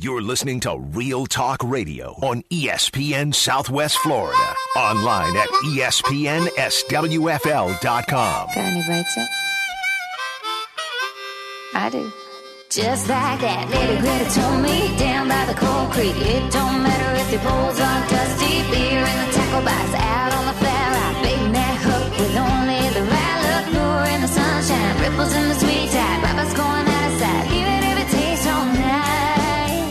You're listening to Real Talk Radio on ESPN Southwest Florida. Online at ESPNSWFL.com. Got any rights yet? I do. Just like that lady Greta told me down by the Cold Creek. It don't matter if your bowls are dusty. Beer in the tackle box, out on the flat rock. Baiting that hook with only the right look. Lure in the sunshine, ripples in the sweet tide. Robert's going out of sight, even if it takes all night.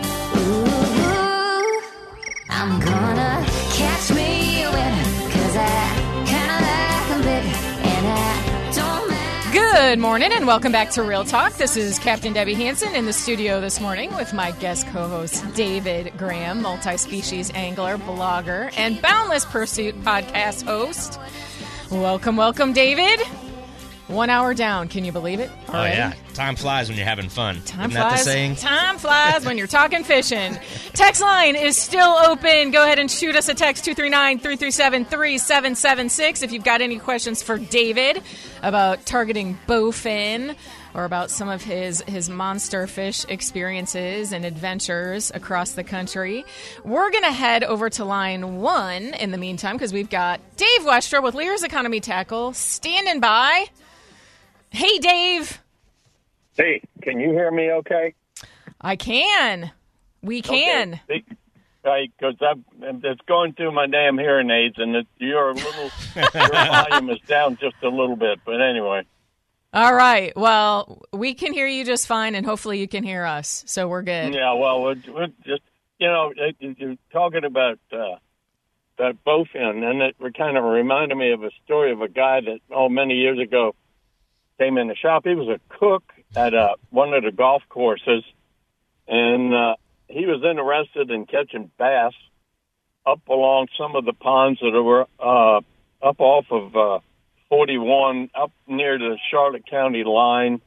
Ooh, I'm gonna catch me a winner, 'cause I kinda like 'em bigger, and I don't mind. Good morning and welcome back to Real Talk. This is Captain Debbie Hansen in the studio this morning with my guest co-host David Graham, multi-species angler, blogger, and Boundless Pursuit podcast host. Welcome, welcome, David. 1 hour down. Can you believe it? Already? Oh, yeah. Time flies when you're having fun. Time Isn't flies. that the saying? Time flies when you're talking fishing. Text line is still open. Go ahead and shoot us a text, 239-337-3776, if you've got any questions for David about targeting bowfin or about some of his monster fish experiences and adventures across the country. We're going to head over to line 1 in the meantime because we've got Dave Westra with Lear's Economy Tackle standing by. Hey, Dave. Hey, can you hear me okay? I can. We can. Because it's going through my damn hearing aids, and your volume is down just a little bit. But anyway. All right. Well, we can hear you just fine, and hopefully you can hear us, so we're good. Yeah, well, we're just, you're talking about that bowfin, and it kind of reminded me of a story of a guy that, many years ago, came in the shop. He was a cook at one of the golf courses, and he was interested in catching bass up along some of the ponds that were up off of 41, up near the Charlotte County line,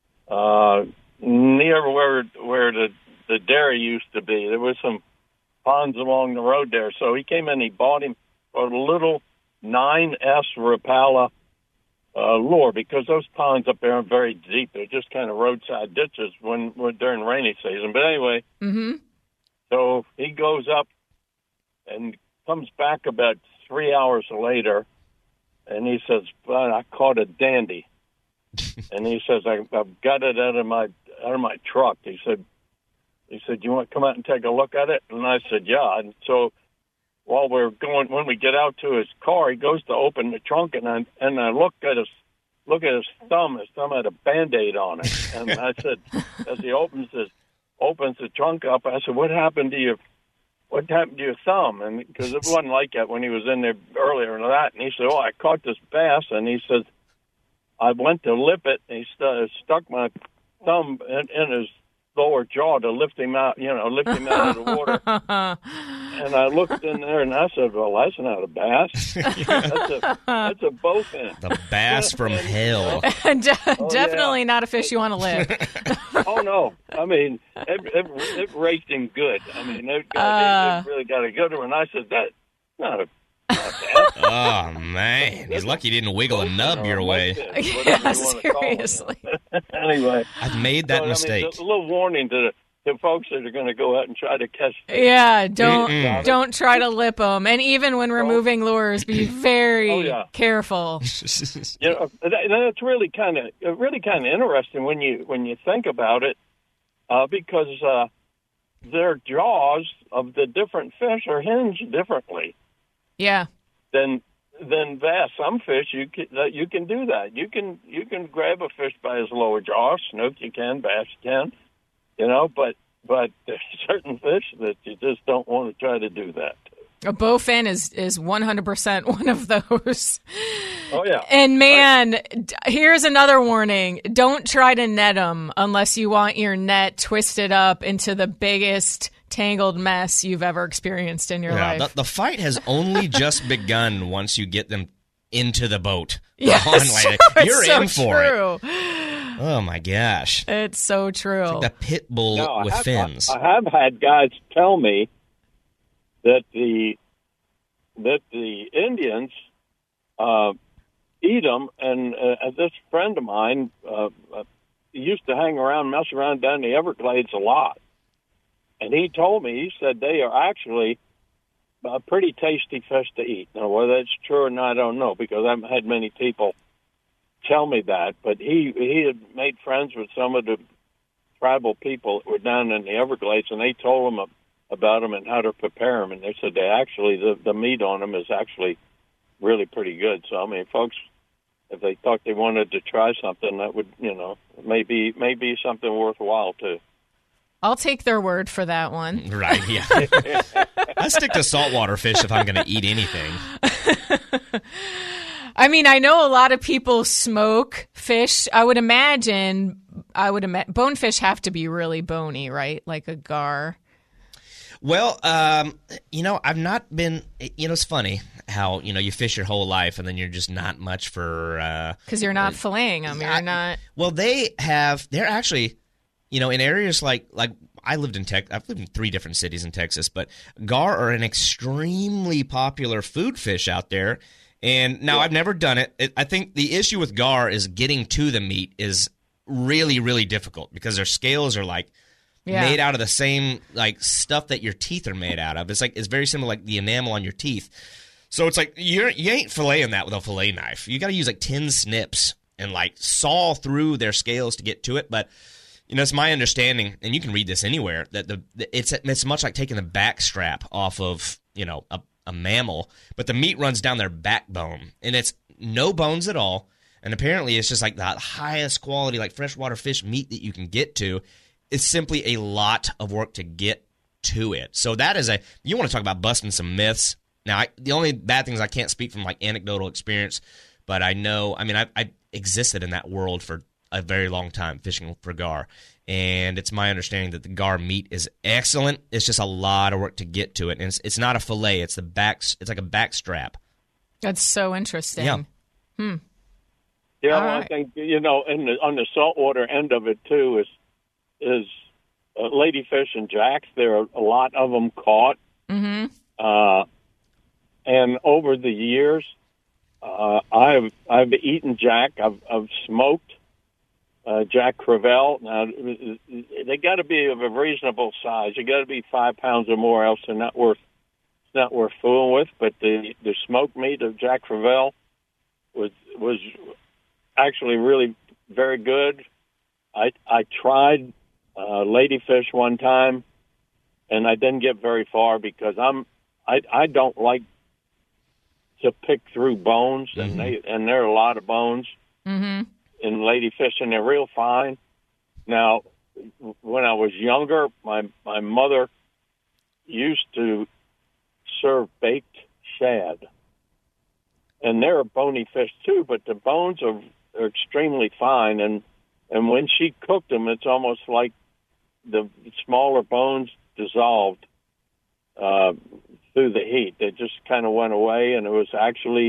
near where the dairy used to be. There were some ponds along the road there. So he came in, he bought him a little 9S Rapala lure, because those ponds up there are very deep. They're just kind of roadside ditches when during rainy season. But anyway, So he goes up and comes back about 3 hours later, and he says, "Well, I caught a dandy." And he says, "I've got it out of my truck." He said, "You want to come out and take a look at it?" And I said, "Yeah." And so while when we get out to his car, he goes to open the trunk, and I look at his thumb. His thumb had a Band-Aid on it. And I said, as he opens the trunk up, I said, What happened to your thumb?" And because it wasn't like that when he was in there earlier than that. And he said, "I caught this bass." And he says, "I went to lip it, and he stuck my thumb in his lower jaw to lift him out of the water." And I looked in there, and I said, "Well, that's not a bass. That's a bowfin." The bass from hell. Definitely not a fish you want to live. Oh, no. I mean, it raced him good. I mean, it really got a good one. I said, "That's not a bass." Oh, man. He's lucky he didn't wiggle a nub your way. Yeah, seriously. Anyway. I've made that mistake. It's a little warning to the folks that are going to go out and try to catch fish. Yeah, don't try to lip them. And even when removing lures, be very careful. That's really kind of interesting when you think about it, because their jaws of the different fish are hinged differently. Yeah. Then bass, some fish you can do that. You can grab a fish by his lower jaw. Snook you can, bass you can. But there's certain fish that you just don't want to try to do that. A bowfin is 100% one of those. Oh, yeah. And, man, here's another warning. Don't try to net them unless you want your net twisted up into the biggest tangled mess you've ever experienced in your life. The fight has only just begun once you get them into the boat. Yes, you're so in for true. it. Oh, my gosh. It's so true. It's like the pit bull with fins. I have had guys tell me that the Indians eat them, and this friend of mine used to mess around down the Everglades a lot. And he told me, he said they are actually a pretty tasty fish to eat. Now, whether that's true or not, I don't know, because I haven't had many people tell me that. But he had made friends with some of the tribal people that were down in the Everglades, and they told him about them and how to prepare them. And they said they actually, the meat on them is actually really pretty good. So, I mean, folks, if they thought they wanted to try something, that would, maybe something worthwhile too. I'll take their word for that one. Right, yeah. I stick to saltwater fish if I'm going to eat anything. I mean, I know a lot of people smoke fish. I would imagine bonefish have to be really bony, right? Like a gar. Well, I've not been, it's funny how, you fish your whole life and then you're just not much for... Because you're not filleting them. You're not... Well, they're actually, in areas like I've lived in 3 different cities in Texas, but gar are an extremely popular food fish out there. And now I've never done it. I think the issue with gar is getting to the meat is really, really difficult because their scales are made out of the same stuff that your teeth are made out of. It's very similar like the enamel on your teeth. So it's like you ain't filleting that with a fillet knife. You got to use tin snips and saw through their scales to get to it. But it's my understanding, and you can read this anywhere, that it's much like taking the back strap off of a mammal, but the meat runs down their backbone, and it's no bones at all. And apparently, it's just the highest quality freshwater fish meat that you can get to. It's simply a lot of work to get to it. So that is you want to talk about busting some myths. Now, the only bad thing is I can't speak from anecdotal experience, but I know, I existed in that world for a very long time fishing for gar, and it's my understanding that the gar meat is excellent. It's just a lot of work to get to it, and it's not a fillet. It's it's like a back strap. That's so interesting. Yeah, well, I think on the saltwater end of it too is ladyfish and jacks. There are a lot of them caught. Mm-hmm. And over the years, I've eaten jack. I've smoked Jack Crevalle. Now they got to be of a reasonable size. You got to be 5 pounds or more, else they're not worth fooling with. But the smoked meat of Jack Crevalle was actually really very good. I tried ladyfish one time, and I didn't get very far because I don't like to pick through bones, and there are a lot of bones in ladyfish, and they're real fine. Now, when I was younger, my mother used to serve baked shad, and they're a bony fish too, but the bones are extremely fine, and when she cooked them, it's almost like the smaller bones dissolved through the heat. They just kind of went away, and it was actually,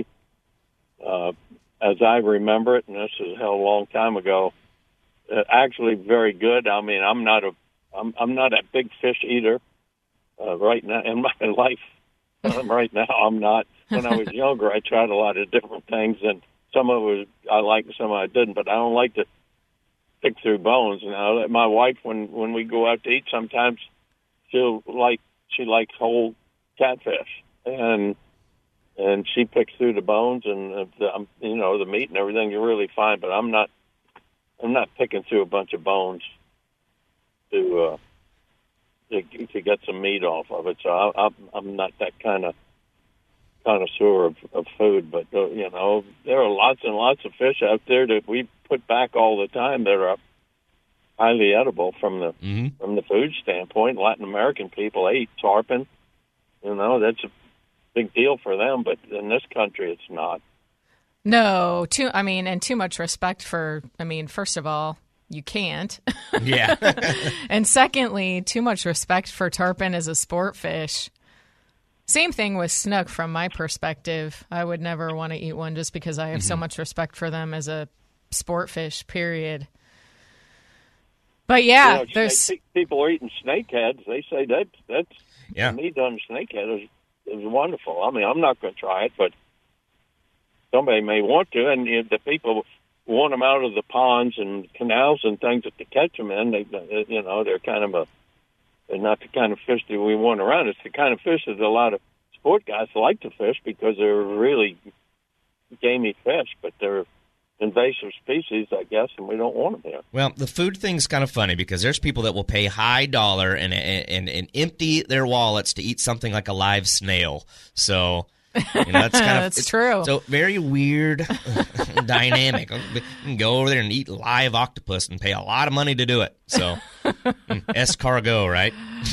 as I remember it, and this is a hell of a long time ago, actually very good. I mean, I'm not a big fish eater right now in my life. Right now, I'm not. When I was younger, I tried a lot of different things, and some of it I liked, some I didn't. But I don't like to pick through bones. Now, my wife, when we go out to eat, sometimes she likes whole catfish, and she picks through the bones and the meat and everything. You're really fine, but I'm not picking through a bunch of bones to get some meat off of it. So I'm not that kind of connoisseur of food. But there are lots and lots of fish out there that we put back all the time that are highly edible from the food standpoint. Latin American people ate tarpon. That's a big deal for them, but in this country, it's not. No, and too much respect for. First of all, you can't. Yeah. And secondly, too much respect for tarpon as a sport fish. Same thing with snook from my perspective. I would never want to eat one just because I have so much respect for them as a sport fish, period. But yeah, there's people are eating snakeheads. They say that's the meat on snakehead is wonderful. I'm not going to try it, but somebody may want to, and the people want them out of the ponds and canals and things that to catch them in. They're kind of They're not the kind of fish that we want around. It's the kind of fish that a lot of sport guys like to fish because they're really gamey fish, but they're invasive species, I guess, and we don't want them here. Well, the food thing's kind of funny because there's people that will pay high dollar and empty their wallets to eat something like a live snail. So, that's kind of that's true. So very weird dynamic. You can go over there and eat live octopus and pay a lot of money to do it. So, escargot, right?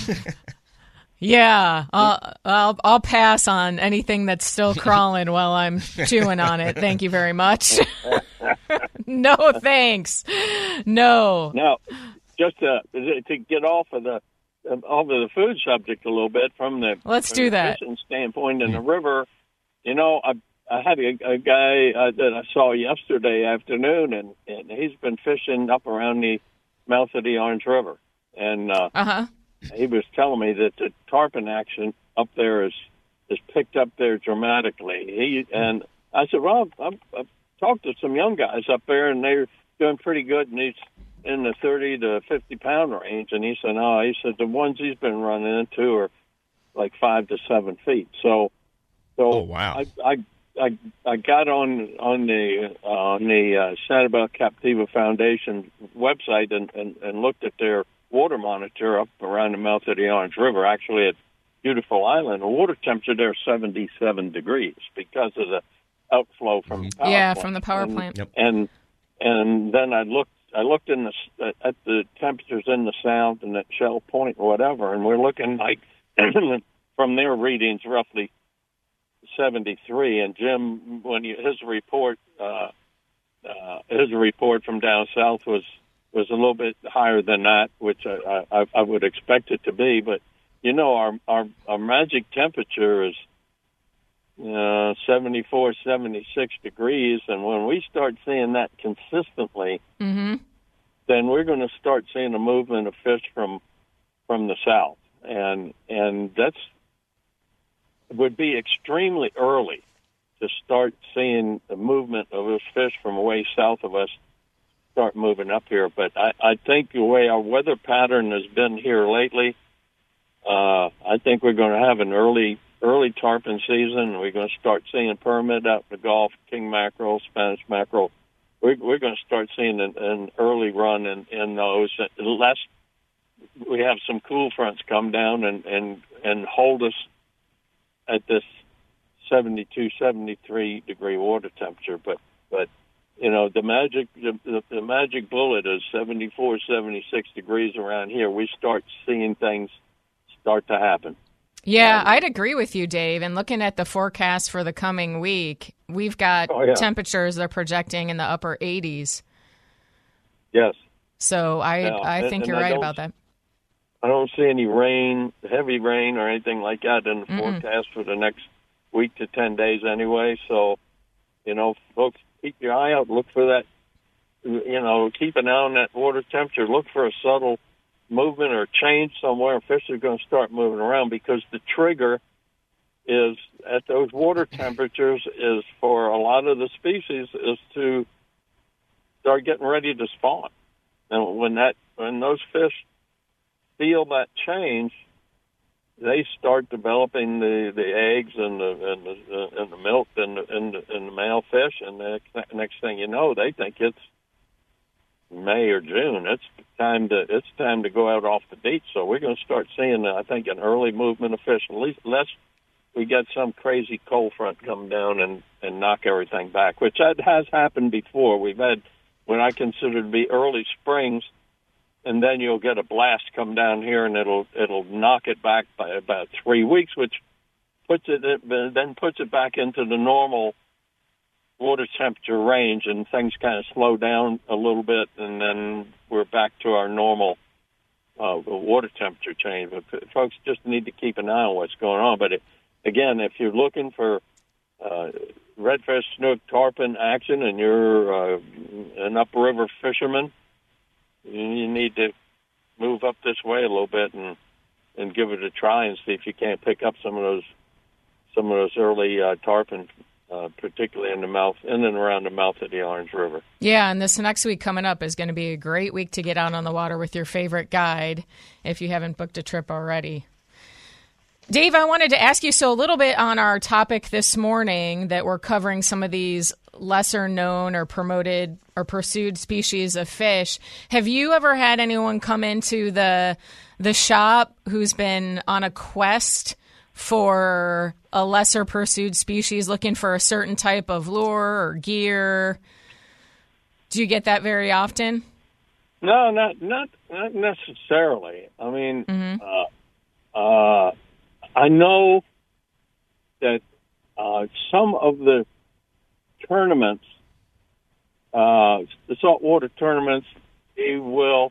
Yeah, I'll pass on anything that's still crawling while I'm chewing on it. Thank you very much. No, thanks. No. Now, just to get off of the food subject a little bit from the fishing standpoint in the river, I had a guy that I saw yesterday afternoon, and he's been fishing up around the mouth of the Orange River, and he was telling me that the tarpon action up there is picked up there dramatically. And I said, well, I've talked to some young guys up there, and they're doing pretty good, and he's in the 30 to 50 pound range. And he said, no, the ones he's been running into are like 5 to 7 feet. So oh, wow. I got on the Sanibel Captiva Foundation website and looked at their water monitor up around the mouth of the Orange River, actually at Beautiful Island. The water temperature there is 77 degrees because of the outflow from the power plant. From the power plant. Yep. And then I looked at the temperatures in the Sound and at Shell Point or whatever, and we're looking like from their readings roughly 73. And Jim, when his report from down south was a little bit higher than that, which I would expect it to be. But our magic temperature is 74, 76 degrees, and when we start seeing that consistently, then we're going to start seeing a movement of fish from the south, and that's would be extremely early to start seeing the movement of those fish from way south of us start moving up here. But I think the way our weather pattern has been here lately, I think we're going to have an early tarpon season. We're going to start seeing permit out in the Gulf, king mackerel, Spanish mackerel. We're going to start seeing an early run in those, unless we have some cool fronts come down and hold us at this 72, 73 degree water temperature. But the magic bullet is 74, 76 degrees around here. We start seeing things start to happen. Yeah, I'd agree with you, Dave. And looking at the forecast for the coming week, we've got temperatures they're projecting in the upper 80s. Yes. So I think you're right about that. I don't see any rain, heavy rain or anything like that in the forecast for the next week to 10 days anyway. So, folks, keep your eye out. Look for that, keep an eye on that water temperature. Look for a subtle movement or change somewhere. Fish are going to start moving around because the trigger is at those water temperatures is for a lot of the species is to start getting ready to spawn. And when those fish feel that change, they start developing the eggs and the milk and the male fish, and the next thing you know, they think it's May or June. It's time to go out off the beach. So we're going to start seeing, I think, an early movement of fish, at least unless we get some crazy cold front come down and knock everything back, which has happened before. We've had what I consider to be early springs, and then you'll get a blast come down here, and it'll knock it back by about 3 weeks, which puts it back into the normal water temperature range, and things kind of slow down a little bit, and then we're back to our normal water temperature change. But folks just need to keep an eye on what's going on. But again, if you're looking for redfish, snook, tarpon action, and you're an upriver fisherman, you need to move up this way a little bit and give it a try and see if you can't pick up some of those early tarpon particularly in and around the mouth of the Orange River. Yeah, and this next week coming up is going to be a great week to get out on the water with your favorite guide if you haven't booked a trip already. Dave, I wanted to ask you, so a little bit on our topic this morning that we're covering some of these lesser known or promoted or pursued species of fish. Have you ever had anyone come into the shop who's been on a quest for a lesser pursued species, looking for a certain type of lure or gear? Do you get that very often? No, not necessarily. I mean, I know that some of the tournaments, the saltwater tournaments, they'll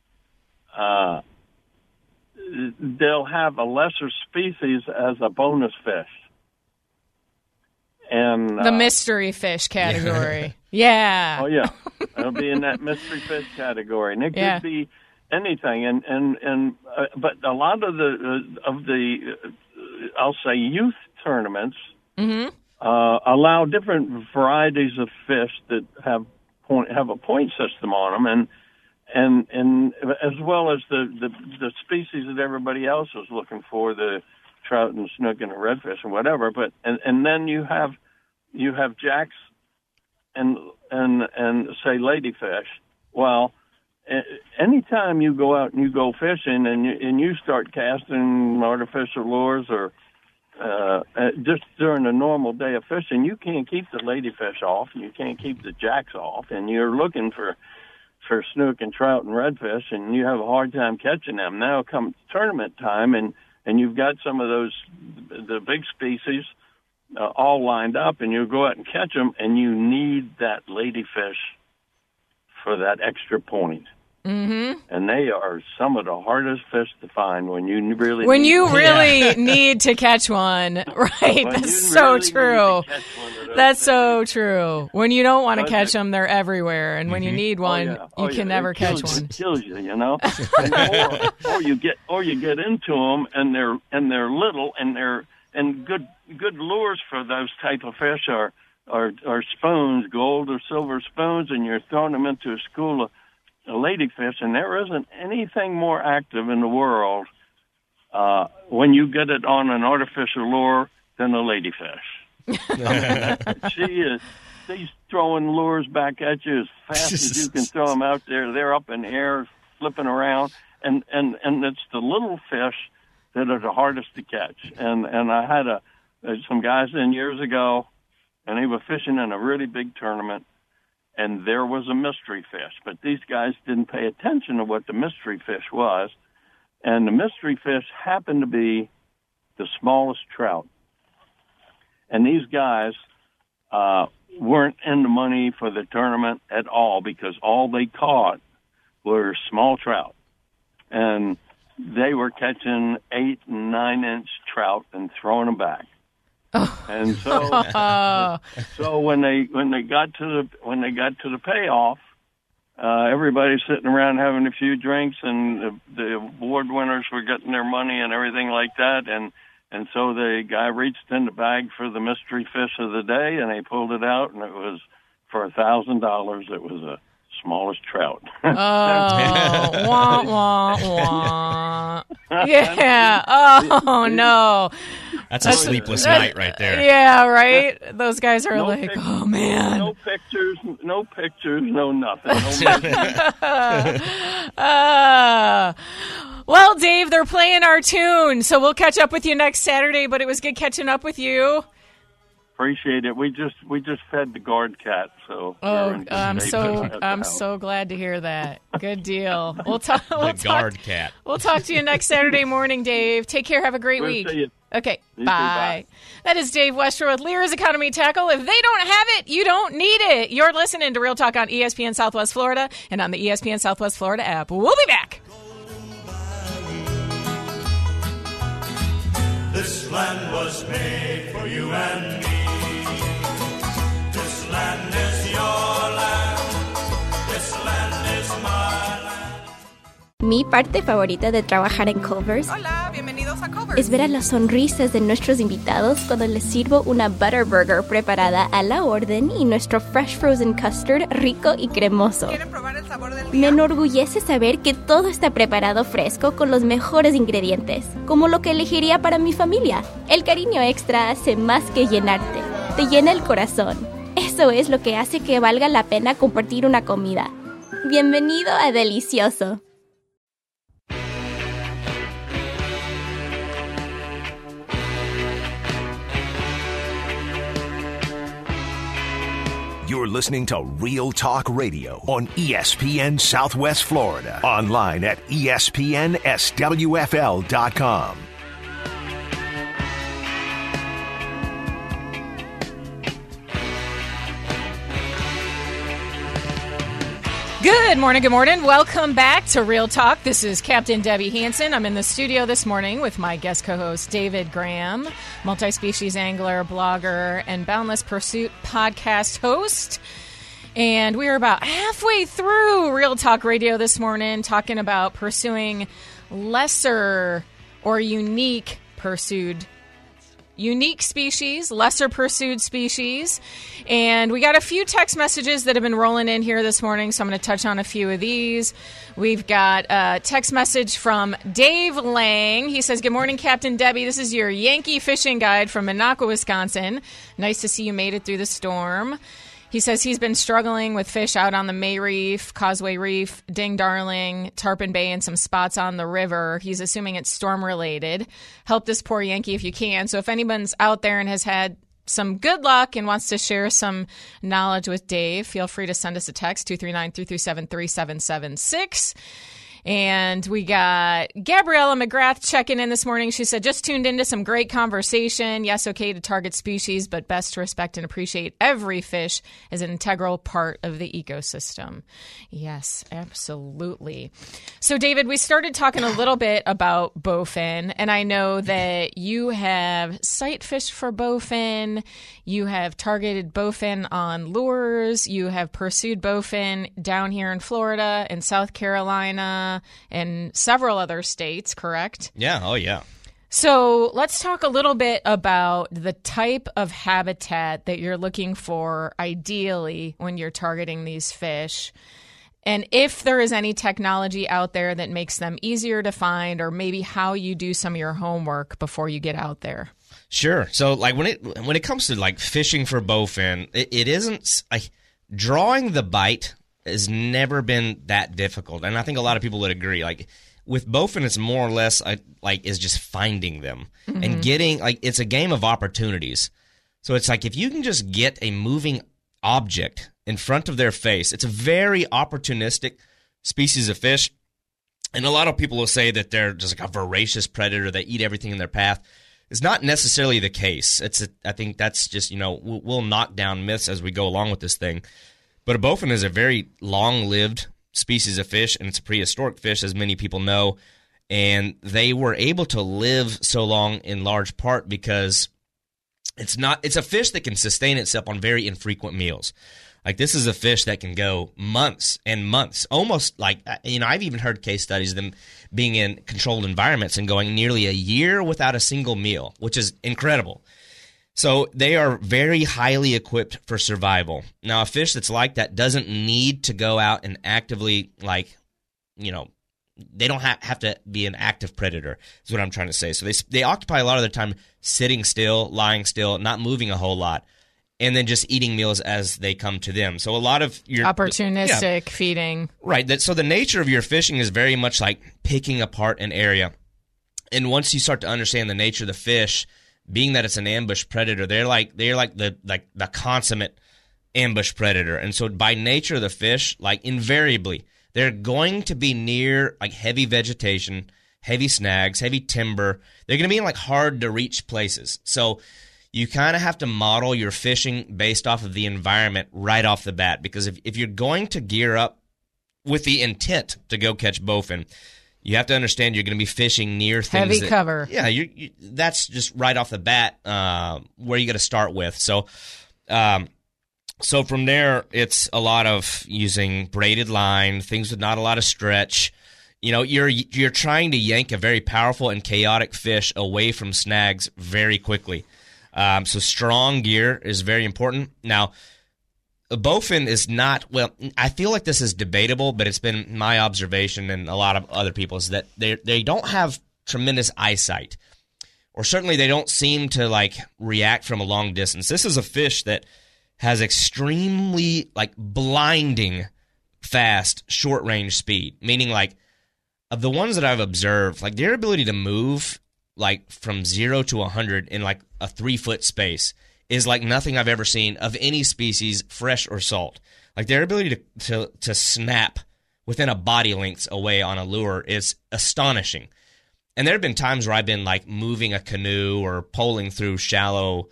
have a lesser species as a bonus fish. And the mystery fish category. Yeah. Oh, yeah. It'll be in that mystery fish category. And it could be anything. But a lot of the I'll say youth tournaments allow different varieties of fish that have a point system on them, and as well as the species that everybody else is looking for, the trout and snook and the redfish and whatever. But and then you have jacks and say ladyfish. Well, anytime you go out and you go fishing and you start casting artificial lures or just during a normal day of fishing, you can't keep the ladyfish off and you can't keep the jacks off, and you're looking for snook and trout and redfish, and you have a hard time catching them. Now comes tournament time, and you've got some of the big species all lined up, and you go out and catch them, and you need that ladyfish for that extra point. Mm-hmm. And they are some of the hardest fish to find when you really need to catch one. Right, that's so true. That's so true. When you don't want to catch them, they're everywhere, and when you need one, you can never catch one. It kills you, you know. or you get into them, and they're little, and good lures for those type of fish are spoons, gold or silver spoons, and you're throwing them into a school of ladyfish, and there isn't anything more active in the world when you get it on an artificial lure than a ladyfish. She's throwing lures back at you as fast as you can throw them out there. They're up in the air, flipping around, and it's the little fish that are the hardest to catch. And I had some guys in years ago, and they were fishing in a really big tournament, and there was a mystery fish, but these guys didn't pay attention to what the mystery fish was, and the mystery fish happened to be the smallest trout. And these guys weren't in the money for the tournament at all because all they caught were small trout. And they were catching 8 and 9 inch trout and throwing them back. Oh. And so when they got to the payoff, everybody's sitting around having a few drinks, and the award winners were getting their money and everything like that. And so the guy reached in the bag for the mystery fish of the day, and they pulled it out, and it was for $1,000. It was the smallest trout. Oh, wah, wah, wah. Yeah. Oh, no. That's a sleepless night right there. Yeah, right? Those guys are oh, man. No pictures, no nothing. Well, Dave, they're playing our tune, so we'll catch up with you next Saturday, but it was good catching up with you. Appreciate it. We just fed the guard cat, so I'm so glad to hear that. Good deal. We'll talk. Cat. We'll talk to you next Saturday morning, Dave. Take care. Have a great week. See you. Okay. You bye. Too, bye. That is Dave Westra with Lear's Economy Tackle. If they don't have it, you don't need it. You're listening to Real Talk on ESPN Southwest Florida and on the ESPN Southwest Florida app. We'll be back. This land was made for you and me. This land is your land. This land is my land. Mi parte favorita de trabajar en Culver's Hola, bienvenidos a Culver's. es ver a las sonrisas de nuestros invitados cuando les sirvo una Butter Burger preparada a la orden y nuestro Fresh Frozen Custard rico y cremoso. ¿Quieren probar el sabor del Me día? enorgullece saber que todo está preparado fresco con los mejores ingredientes, como lo que elegiría para mi familia. El cariño extra hace más que llenarte, te llena el corazón. Eso es lo que hace que valga la pena compartir una comida. Bienvenido a Delicioso. You're listening to Real Talk Radio on ESPN Southwest Florida. Online at ESPNSWFL.com. Good morning, good morning. Welcome back to Real Talk. This is Captain Debbie Hansen. I'm in the studio this morning with my guest co-host, David Graham, multi-species angler, blogger, and Boundless Pursuit podcast host. And we are about halfway through Real Talk Radio this morning, talking about pursuing lesser or unique species, lesser pursued species. And we got a few text messages that have been rolling in here this morning, so I'm going to touch on a few of these. We've got a text message from Dave Lang. He says, "Good morning, Captain Debbie. This is your Yankee fishing guide from Minocqua, Wisconsin. Nice to see you made it through the storm." He says he's been struggling with fish out on the May Reef, Causeway Reef, Ding Darling, Tarpon Bay, and some spots on the river. He's assuming it's storm-related. Help this poor Yankee if you can. So if anyone's out there and has had some good luck and wants to share some knowledge with Dave, feel free to send us a text, 239-337-3776. And we got Gabriella McGrath checking in this morning. She said, just tuned into some great conversation. Yes, okay to target species, but best to respect and appreciate every fish as an integral part of the ecosystem. Yes, absolutely. So, David, we started talking a little bit about bowfin, and I know that you have sight fished for bowfin. You have targeted bowfin on lures. You have pursued bowfin down here in Florida and South Carolina and several other states, correct? Yeah, oh yeah. So let's talk a little bit about the type of habitat that you're looking for ideally when you're targeting these fish. And if there is any technology out there that makes them easier to find, or maybe how you do some of your homework before you get out there. Sure. So, like when it comes to like fishing for bowfin, it isn't like drawing the bite has never been that difficult, and I think a lot of people would agree. Like with bowfin, it's more or less like is just finding them and getting it's a game of opportunities. So it's like if you can just get a moving object in front of their face, it's a very opportunistic species of fish. And a lot of people will say that they're just like a voracious predator that eat everything in their path. It's not necessarily the case. I think that's just, we'll knock down myths as we go along with this thing. But a bowfin is a very long-lived species of fish, and it's a prehistoric fish, as many people know. And they were able to live so long in large part because it's a fish that can sustain itself on very infrequent meals. Like this is a fish that can go months and months, almost like, I've even heard case studies of them being in controlled environments and going nearly a year without a single meal, which is incredible. So they are very highly equipped for survival. Now, a fish that's like that doesn't need to go out and actively, they don't have to be an active predator, is what I'm trying to say. So they occupy a lot of their time sitting still, lying still, not moving a whole lot, and then just eating meals as they come to them. So a lot of your opportunistic feeding. Right. So the nature of your fishing is very much like picking apart an area. And once you start to understand the nature of the fish, being that it's an ambush predator, they're like the consummate ambush predator. And so by nature of the fish, like invariably, they're going to be near like heavy vegetation, heavy snags, heavy timber. They're going to be in like hard to reach places. So you kind of have to model your fishing based off of the environment right off the bat, because if you're going to gear up with the intent to go catch bowfin, you have to understand you're going to be fishing near things. Heavy cover. Yeah, that's just right off the bat where you got to start with. So from there, it's a lot of using braided line, things with not a lot of stretch. You know, you're trying to yank a very powerful and chaotic fish away from snags very quickly. So strong gear is very important. Now, a bowfin is not, well, I feel like this is debatable, but it's been my observation and a lot of other people's that they don't have tremendous eyesight, or certainly they don't seem to like react from a long distance. This is a fish that has extremely like blinding fast short range speed, meaning like of the ones that I've observed, like their ability to move like from 0 to 100 in like a 3-foot space is like nothing I've ever seen of any species, fresh or salt. Like their ability to snap within a body length away on a lure is astonishing. And there have been times where I've been like moving a canoe or poling through shallow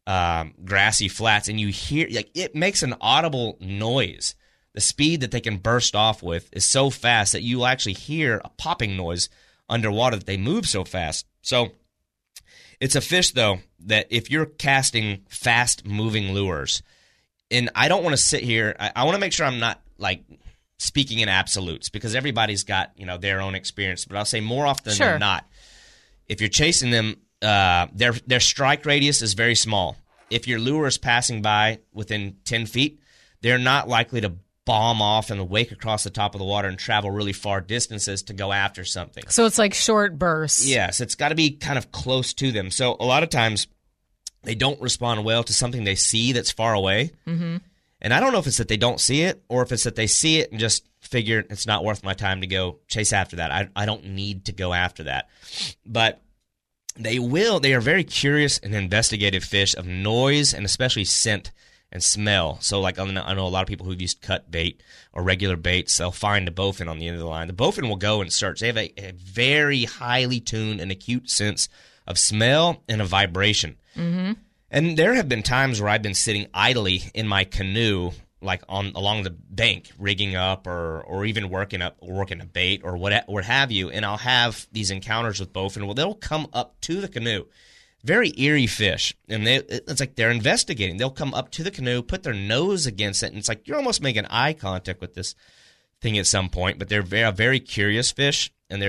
grassy flats, and you hear like it makes an audible noise. The speed that they can burst off with is so fast that you actually hear a popping noise underwater that they move so fast. So it's a fish, though, that if you're casting fast-moving lures, and I don't want to sit here, I want to make sure I'm not, like, speaking in absolutes, because everybody's got, you know, their own experience. But I'll say more often than not, if you're chasing them, their strike radius is very small. If your lure is passing by within 10 feet, they're not likely to bomb off and wake across the top of the water and travel really far distances to go after something. So it's like short bursts. Yes, it's got to be kind of close to them. So a lot of times they don't respond well to something they see that's far away. Mm-hmm. And I don't know if it's that they don't see it or if it's that they see it and just figure it's not worth my time to go chase after that. I don't need to go after that. But they are very curious and investigative fish of noise and especially scent and smell. So, like, I know a lot of people who've used cut bait or regular baits, they'll find a bowfin on the end of the line. The bowfin will go and search. They have a very highly tuned and acute sense of smell and of vibration. Mm-hmm. And there have been times where I've been sitting idly in my canoe, like along the bank, rigging up or even working a bait or what have you, and I'll have these encounters with bowfin. Well, they'll come up to the canoe. Very eerie fish, and it's like they're investigating. They'll come up to the canoe, put their nose against it, and it's like you're almost making eye contact with this thing at some point. But they're very, very curious fish, and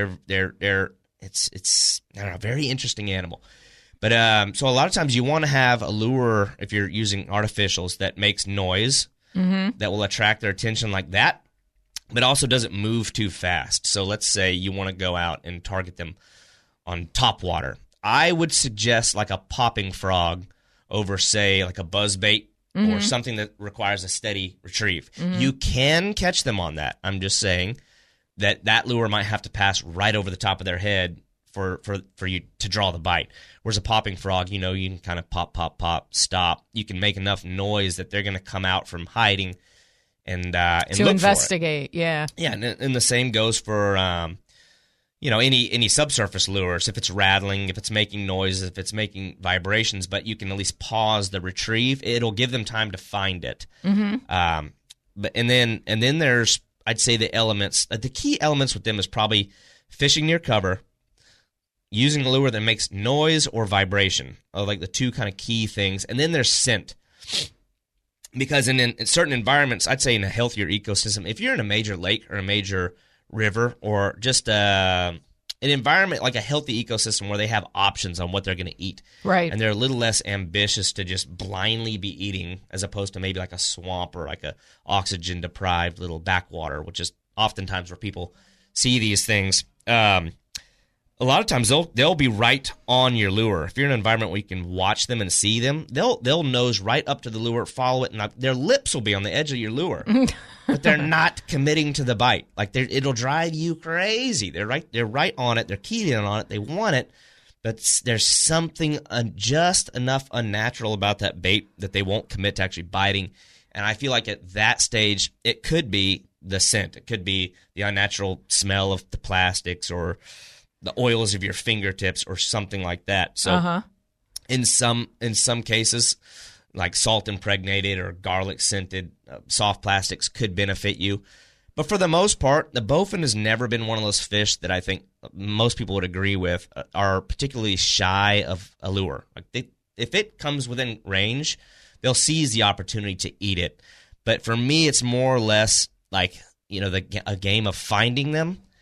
it's I don't know, a very interesting animal. But so a lot of times you want to have a lure if you're using artificials that makes noise that will attract their attention like that, but also doesn't move too fast. So let's say you want to go out and target them on top water. I would suggest like a popping frog over, say, like a buzzbait or something that requires a steady retrieve. You can catch them on that. I'm just saying that lure might have to pass right over the top of their head for you to draw the bite. Whereas a popping frog, you know, you can kind of pop, pop, pop, stop. You can make enough noise that they're going to come out from hiding and to look investigate. For it. Yeah, and the same goes for you know, any subsurface lures, if it's rattling, if it's making noises, if it's making vibrations, but you can at least pause the retrieve. It'll give them time to find it. But and then there's, I'd say, the elements. The key elements with them is probably fishing near cover, using a lure that makes noise or vibration, are like the two kind of key things. And then there's scent. Because in certain environments, I'd say in a healthier ecosystem, if you're in a major lake or a major river or just an environment like a healthy ecosystem where they have options on what they're going to eat. Right. And they're a little less ambitious to just blindly be eating as opposed to maybe like a swamp or like a oxygen-deprived little backwater, which is oftentimes where people see these things. A lot of times they'll be right on your lure. If you're in an environment where you can watch them and see them, they'll nose right up to the lure, follow it, and their lips will be on the edge of your lure. But they're not committing to the bite. Like it'll drive you crazy. They're right on it. They're keyed in on it. They want it, but there's something just enough unnatural about that bait that they won't commit to actually biting. And I feel like at that stage, it could be the scent. It could be the unnatural smell of the plastics or the oils of your fingertips or something like that. So in some cases, like salt impregnated or garlic scented soft plastics could benefit you. But for the most part, the bowfin has never been one of those fish that I think most people would agree with are particularly shy of a lure. Like if it comes within range, they'll seize the opportunity to eat it. But for me, it's more or less like, you know, a game of finding them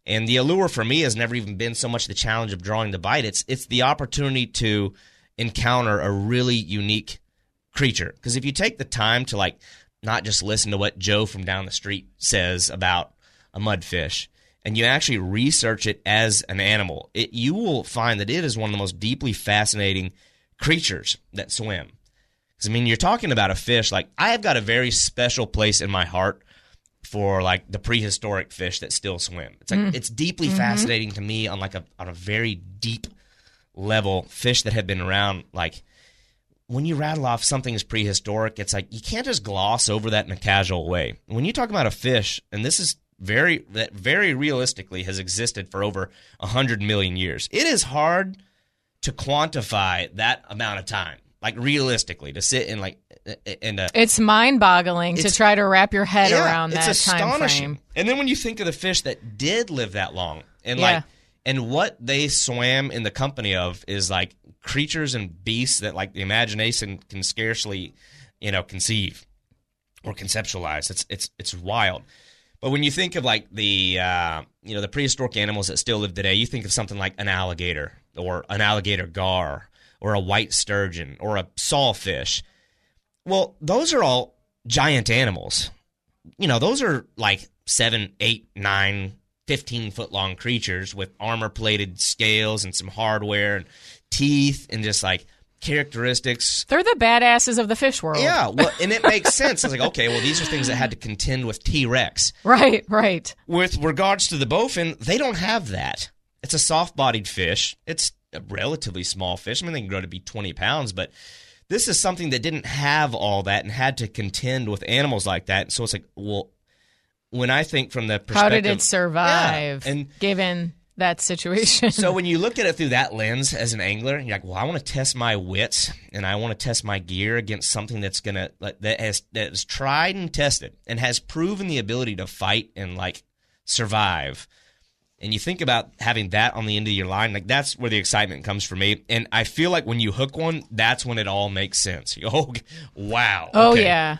And the allure for me has never even been so much the challenge of drawing the bite. It's the opportunity to encounter a really unique creature. Because if you take the time to like not just listen to what Joe from down the street says about a mudfish, and you actually research it as an animal, you will find that it is one of the most deeply fascinating creatures that swim. Because, I mean, you're talking about a fish, like, I have got a very special place in my heart for, like, the prehistoric fish that still swim. It's like it's deeply fascinating to me on, like, on a very deep level, fish that have been around. Like, when you rattle off something as prehistoric, it's like you can't just gloss over that in a casual way. When you talk about a fish, and this is that very realistically has existed for over 100 million years. It is hard to quantify that amount of time, like realistically, to sit in like it's mind-boggling to try to wrap your head around that it's time frame. And then when you think of the fish that did live that long, and and what they swam in the company of is like creatures and beasts that like the imagination can scarcely, conceive or conceptualize. It's wild. But when you think of like the the prehistoric animals that still live today, you think of something like an alligator or an alligator gar or a white sturgeon or a sawfish. Well, those are all giant animals. Those are like 7, 8, 9, 15-foot-long creatures with armor-plated scales and some hardware and teeth and just like characteristics. They're the badasses of the fish world. Yeah, well, and it makes sense. It's like, okay, well, these are things that had to contend with T-Rex. Right. With regards to the bowfin, they don't have that. It's a soft-bodied fish. It's a relatively small fish. I mean, they can grow to be 20 pounds, but this is something that didn't have all that and had to contend with animals like that. So it's like, well, when I think from the perspective... How did it survive, given that situation? So when you look at it through that lens as an angler, you're like, well, I want to test my wits and I want to test my gear against something that's gonna that is tried and tested and has proven the ability to fight and like survive. And you think about having that on the end of your line, like that's where the excitement comes for me. And I feel like when you hook one, that's when it all makes sense. You go, oh, wow. Oh, okay. yeah.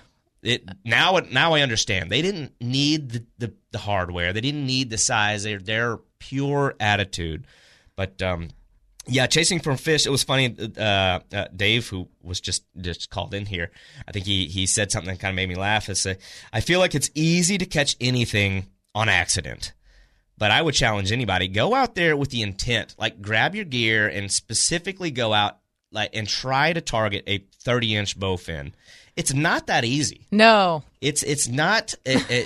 Now I understand. They didn't need the hardware. They didn't need the size. They're pure attitude. But chasing for fish. It was funny. Dave, who was just called in here, I think he said something that kind of made me laugh. I feel like it's easy to catch anything on accident. But I would challenge anybody, go out there with the intent, like grab your gear and specifically go out and try to target a 30-inch bowfin. It's not that easy. No, it's not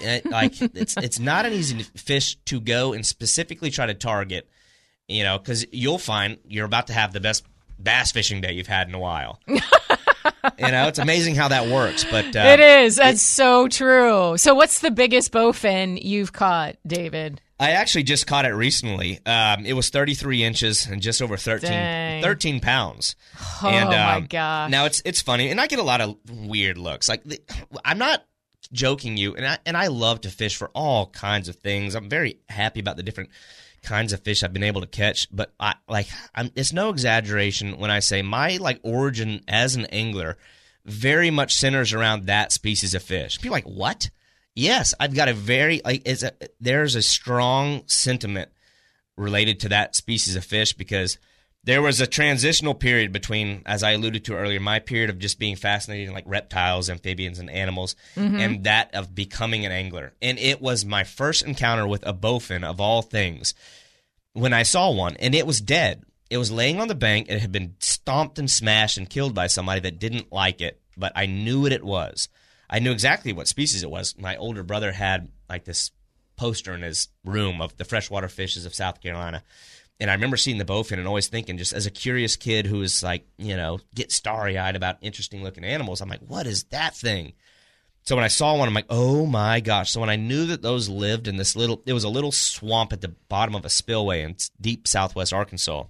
it's not an easy fish to go and specifically try to target. Because you'll find you're about to have the best bass fishing day you've had in a while. It's amazing how that works. But it is. That's so true. So, what's the biggest bowfin you've caught, David? I actually just caught it recently. It was 33 inches and just over 13 pounds. Oh, my gosh. Now, it's funny, and I get a lot of weird looks. Like, I'm not joking you, and I love to fish for all kinds of things. I'm very happy about the different kinds of fish I've been able to catch, but it's no exaggeration when I say my origin as an angler very much centers around that species of fish. People are like, what? Yes, I've got there's a strong sentiment related to that species of fish because there was a transitional period between, as I alluded to earlier, my period of just being fascinated in reptiles, amphibians, and animals, and that of becoming an angler. And it was my first encounter with a bowfin of all things when I saw one, and it was dead. It was laying on the bank, and it had been stomped and smashed and killed by somebody that didn't like it, but I knew what it was. I knew exactly what species it was. My older brother had this poster in his room of the freshwater fishes of South Carolina. And I remember seeing the bowfin and always thinking, just as a curious kid who is get starry-eyed about interesting-looking animals, I'm like, what is that thing? So when I saw one, I'm like, oh, my gosh. So when I knew that those lived in it was a little swamp at the bottom of a spillway in deep southwest Arkansas,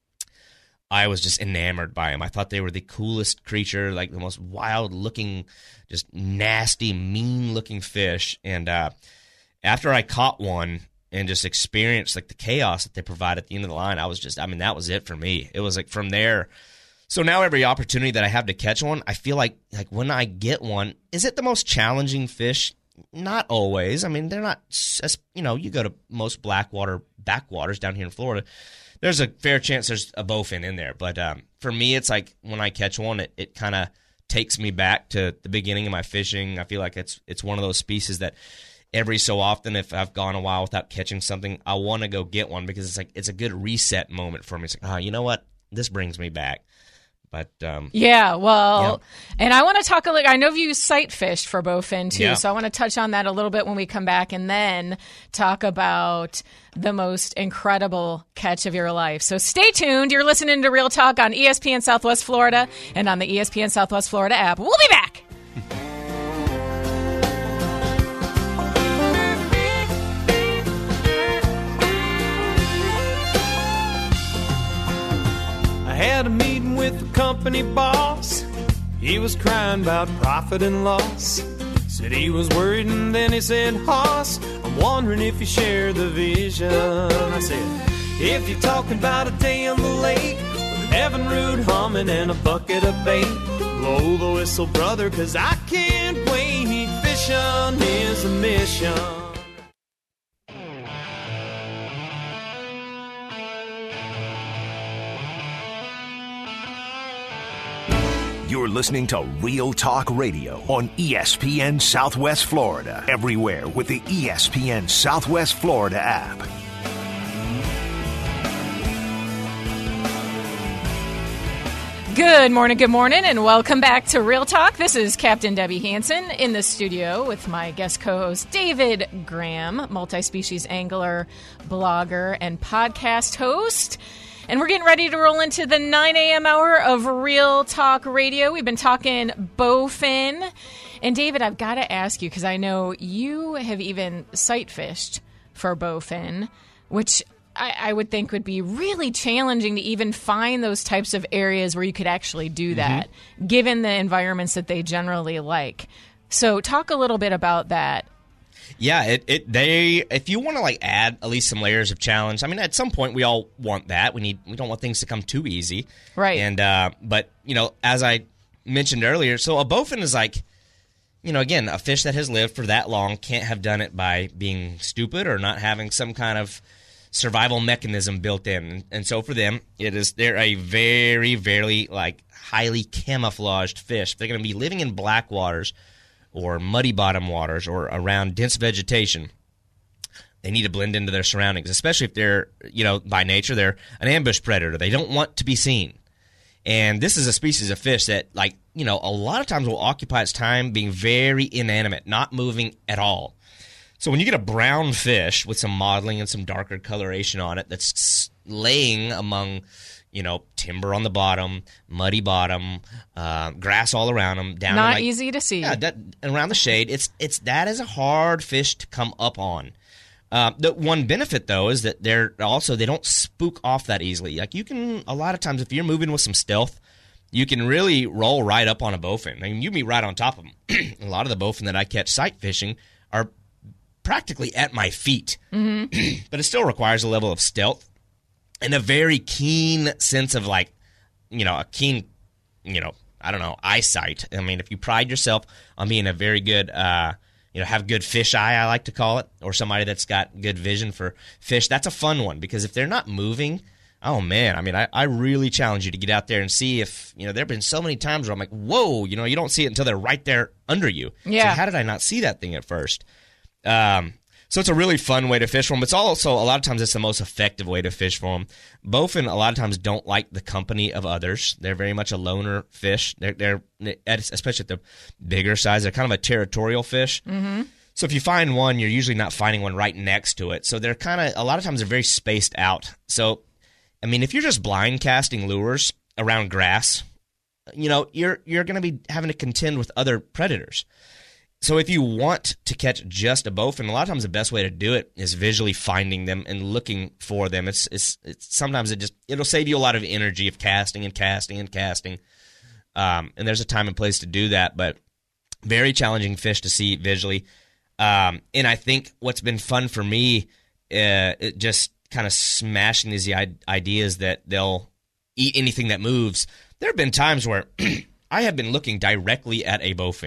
I was just enamored by them. I thought they were the coolest creature, the most wild-looking, just nasty, mean-looking fish. And after I caught one and just experienced the chaos that they provide at the end of the line, that was it for me. It was from there. So now every opportunity that I have to catch one, I feel like when I get one, is it the most challenging fish not always. I mean, they're not, you go to most blackwater backwaters down here in Florida, there's a fair chance there's a bowfin in there. But for me, it's like when I catch one, it kind of takes me back to the beginning of my fishing. I feel like it's one of those species that every so often, if I've gone a while without catching something, I want to go get one because it's a good reset moment for me. It's like, you know what? This brings me back. But and I want to talk I know you sight fished for bowfin too, so I want to touch on that a little bit when we come back, and then talk about the most incredible catch of your life. So stay tuned. You're listening to Real Talk on ESPN Southwest Florida and on the ESPN Southwest Florida app. We'll be back. I had a meeting with the company boss. He was crying about profit and loss. Said he was worried, and then he said, Hoss, I'm wondering if you share the vision. I said, if you're talking about a day on the lake with an Evinrude humming and a bucket of bait, blow the whistle, brother, 'cause I can't wait. Fishing is a mission. You're listening to Real Talk Radio on ESPN Southwest Florida. Everywhere with the ESPN Southwest Florida app. Good morning, and welcome back to Real Talk. This is Captain Debbie Hansen in the studio with my guest co-host David Graham, multi-species angler, blogger, and podcast host. And we're getting ready to roll into the 9 a.m. hour of Real Talk Radio. We've been talking bowfin. And David, I've got to ask you, because I know you have even sight fished for bowfin, which I would think would be really challenging to even find those types of areas where you could actually do that, given the environments that they generally like. So talk a little bit about that. Yeah, if you want to add at least some layers of challenge, I mean, at some point we all want that. We don't want things to come too easy, right? And but as I mentioned earlier, so a bowfin is again, a fish that has lived for that long can't have done it by being stupid or not having some kind of survival mechanism built in. And so for them, they're a very, very highly camouflaged fish. They're going to be living in black waters or muddy bottom waters or around dense vegetation. They need to blend into their surroundings, especially if they're, by nature, they're an ambush predator. They don't want to be seen. And this is a species of fish that, a lot of times will occupy its time being very inanimate, not moving at all. So when you get a brown fish with some modeling and some darker coloration on it that's laying among, timber on the bottom, muddy bottom, grass all around them, down not easy to see. Yeah, around the shade, that is a hard fish to come up on. The one benefit though is that they don't spook off that easily. You can a lot of times if you're moving with some stealth, you can really roll right up on a bowfin. I mean, you can be right on top of them. A lot of the bowfin that I catch sight fishing are practically at my feet, but it still requires a level of stealth and a very keen sense of eyesight. I mean, if you pride yourself on being a very good, have good fish eye, I like to call it, or somebody that's got good vision for fish, that's a fun one because if they're not moving, oh man, I mean, I really challenge you to get out there and see if, there have been so many times where I'm like, whoa, you don't see it until they're right there under you. Yeah. So how did I not see that thing at first? So it's a really fun way to fish for them. It's also, a lot of times, it's the most effective way to fish for them. Bowfin, a lot of times, don't like the company of others. They're very much a loner fish. They're especially at the bigger size, they're kind of a territorial fish. Mm-hmm. So if you find one, you're usually not finding one right next to it. So they're a lot of times, they're very spaced out. So, I mean, if you're just blind casting lures around grass, you're going to be having to contend with other predators. So if you want to catch just a bowfin, a lot of times the best way to do it is visually finding them and looking for them. It's sometimes it'll save you a lot of energy of casting and casting and casting. And there's a time and place to do that, but very challenging fish to see visually. And I think what's been fun for me, it just kind of smashing these ideas that they'll eat anything that moves. There have been times where I have been looking directly at a bowfin.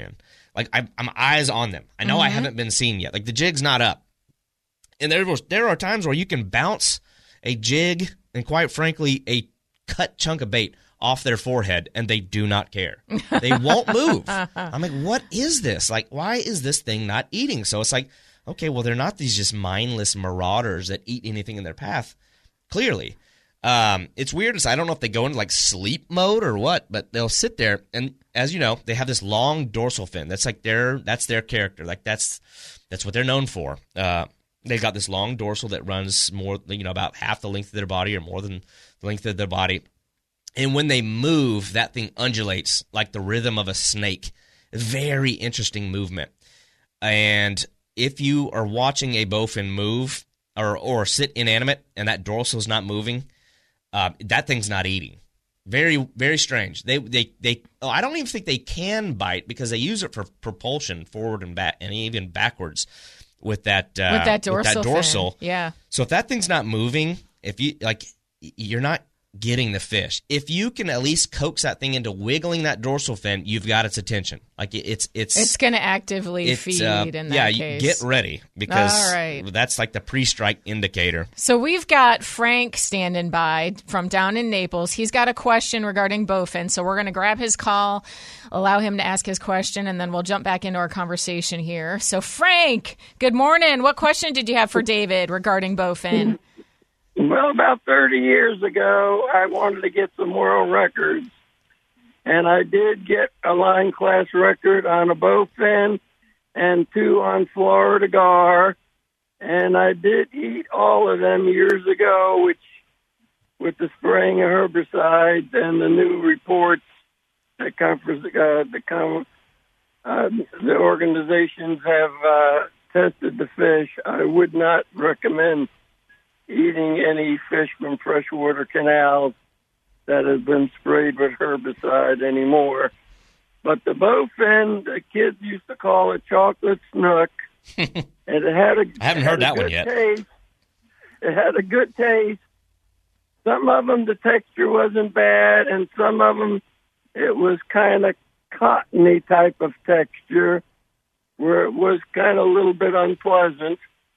Like I'm eyes on them. I know I haven't been seen yet. Like the jig's not up. And there are times where you can bounce a jig and, quite frankly, a cut chunk of bait off their forehead, and they do not care. They won't move. I'm like, what is this? Like, why is this thing not eating? So it's like, okay, well, they're not these just mindless marauders that eat anything in their path, clearly. It's weird. I don't know if they go into like sleep mode or what, but they'll sit there, and as you know, they have this long dorsal fin. That's like that's their character. Like that's what they're known for. They've got this long dorsal that runs more, about half the length of their body or more than the length of their body. And when they move, that thing undulates like the rhythm of a snake. Very interesting movement. And if you are watching a bowfin move or sit inanimate and that dorsal is not moving, that thing's not eating. Very, very strange. They I don't even think they can bite because they use it for propulsion forward and back and even backwards with that dorsal. Yeah. So if that thing's not moving, you're not getting the fish. If you can at least coax that thing into wiggling that dorsal fin, you've got its attention. Like it's going to actively feed in that case. Get ready because that's like the pre-strike indicator. So we've got Frank standing by from down in Naples. He's got a question regarding bowfin, so we're going to grab his call, allow him to ask his question, and then we'll jump back into our conversation here. So Frank, good morning. What question did you have for David regarding bowfin? Well, about 30 years ago, I wanted to get some world records, and I did get a line class record on a bowfin and 2 on Florida gar, and I did eat all of them years ago, which with the spraying of herbicides and the new reports that the organizations have tested the fish, I would not recommend eating any fish from freshwater canals that have been sprayed with herbicide anymore. But the bowfin, the kids used to call it chocolate snook. And I haven't heard that one yet. Taste. It had a good taste. Some of them, the texture wasn't bad, and some of them, it was kind of cottony type of texture, where it was kind of a little bit unpleasant.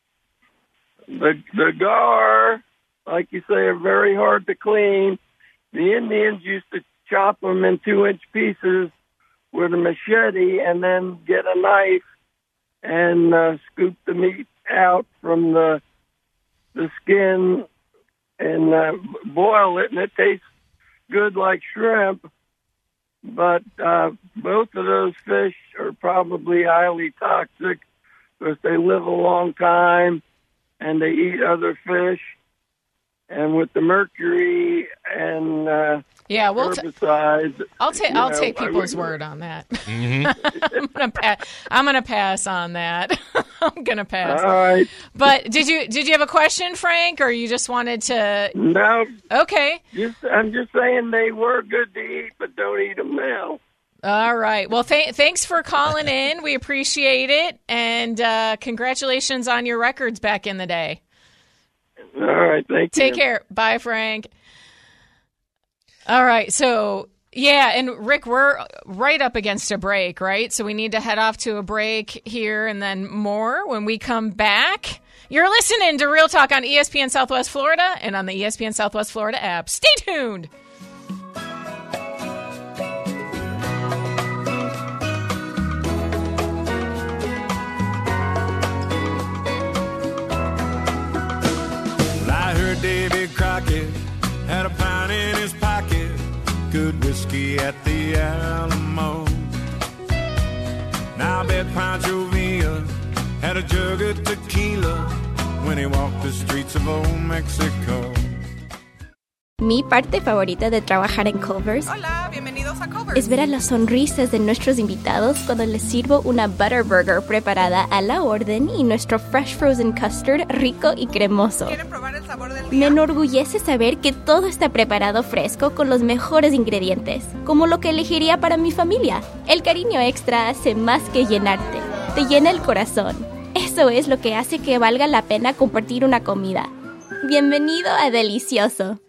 The gar, like you say, are very hard to clean. The Indians used to chop them in 2-inch pieces with a machete and then get a knife and scoop the meat out from the skin and boil it, and it tastes good like shrimp. But both of those fish are probably highly toxic because they live a long time and they eat other fish, and with the mercury and herbicides. I'll take people's word on that. Mm-hmm. I'm gonna pass on that. I'm gonna pass. All right. But did you have a question, Frank, or you just wanted to? No. Okay. I'm just saying they were good to eat, but don't eat them now. All right. Well, thanks for calling in. We appreciate it. And congratulations on your records back in the day. All right. Thank you. Take care. Bye, Frank. All right. So, yeah. And, Rick, we're right up against a break, right? So we need to head off to a break here and then more when we come back. You're listening to Real Talk on ESPN Southwest Florida and on the ESPN Southwest Florida app. Stay tuned. Davy Crockett had a pound in his pocket, good whiskey at the Alamo. Now I bet Pancho Villa had a jug of tequila when he walked the streets of old Mexico. Mi parte favorita de trabajar en Culver's Hola, bienvenidos a Culver's. Es ver a las sonrisas de nuestros invitados cuando les sirvo una Butter Burger preparada a la orden y nuestro Fresh Frozen Custard rico y cremoso. ¿Quieren probar el sabor del Me día? enorgullece saber que todo está preparado fresco con los mejores ingredientes, como lo que elegiría para mi familia. El cariño extra hace más que llenarte, te llena el corazón. Eso es lo que hace que valga la pena compartir una comida. Bienvenido a Delicioso.